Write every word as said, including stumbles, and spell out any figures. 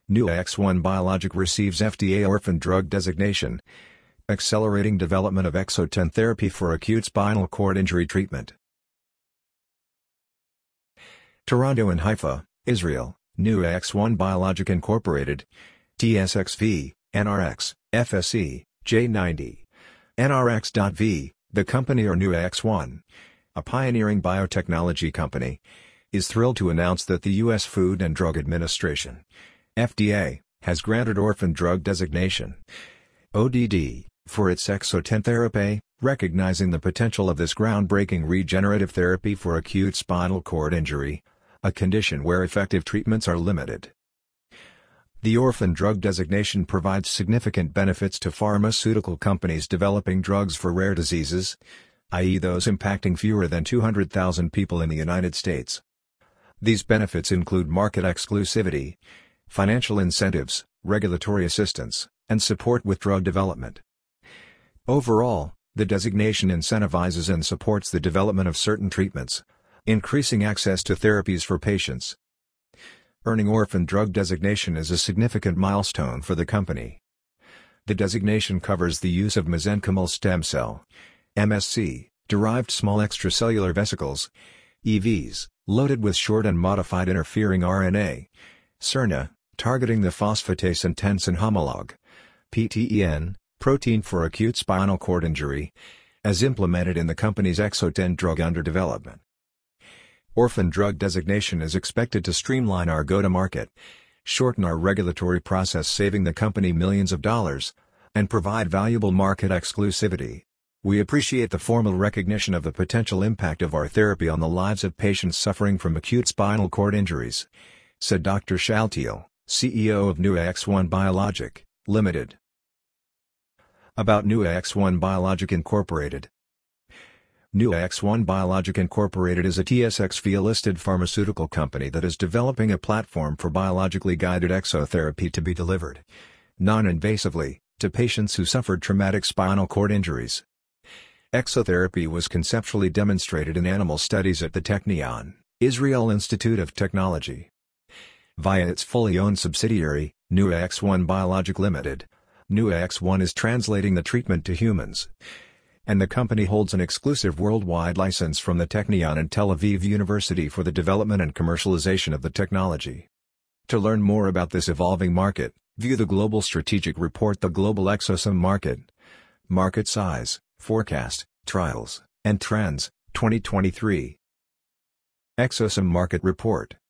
New X one Biologic receives F D A Orphan Drug Designation, accelerating development of Exo-ten therapy for acute spinal cord injury treatment. Toronto and Haifa, Israel, New X one Biologic Incorporated, T S X V, N R X, F S C, J ninety. N R X.V, the company or New X one, a pioneering biotechnology company, is thrilled to announce that the U S Food and Drug Administration, F D A, has granted Orphan Drug Designation, O D D, for its Exo-ten therapy, recognizing the potential of this groundbreaking regenerative therapy for acute spinal cord injury, a condition where effective treatments are limited. The Orphan Drug Designation provides significant benefits to pharmaceutical companies developing drugs for rare diseases, that is those impacting fewer than two hundred thousand people in the United States. These benefits include market exclusivity, financial incentives, regulatory assistance, and support with drug development. Overall, the designation incentivizes and supports the development of certain treatments, increasing access to therapies for patients. Earning Orphan Drug Designation is a significant milestone for the company. The designation covers the use of mesenchymal stem cell (M S C) derived small extracellular vesicles (E Vs) loaded with short and modified interfering R N A (S R N A), targeting the phosphatase and tensin homolog (P T E N) protein for acute spinal cord injury, as implemented in the company's Exo-ten drug under development. Orphan Drug Designation is expected to streamline our go-to-market, shorten our regulatory process, saving the company millions of dollars, and provide valuable market exclusivity. We appreciate the formal recognition of the potential impact of our therapy on the lives of patients suffering from acute spinal cord injuries, said Doctor Shaltiel, C E O of New X one Biologic, Limited. About New X one Biologic Incorporated. New X one Biologic Incorporated is a T S X V-listed pharmaceutical company that is developing a platform for biologically guided exotherapy to be delivered, non-invasively, to patients who suffered traumatic spinal cord injuries. Exotherapy was conceptually demonstrated in animal studies at the Technion, Israel Institute of Technology. Via its fully owned subsidiary, New X one Biologic Limited, New X one is translating the treatment to humans, and the company holds an exclusive worldwide license from the Technion and Tel Aviv University for the development and commercialization of the technology. To learn more about this evolving market, view the Global Strategic Report, The Global Exosome Market, Market Size, Forecast, Trials, and Trends, twenty twenty-three. Exosome Market Report.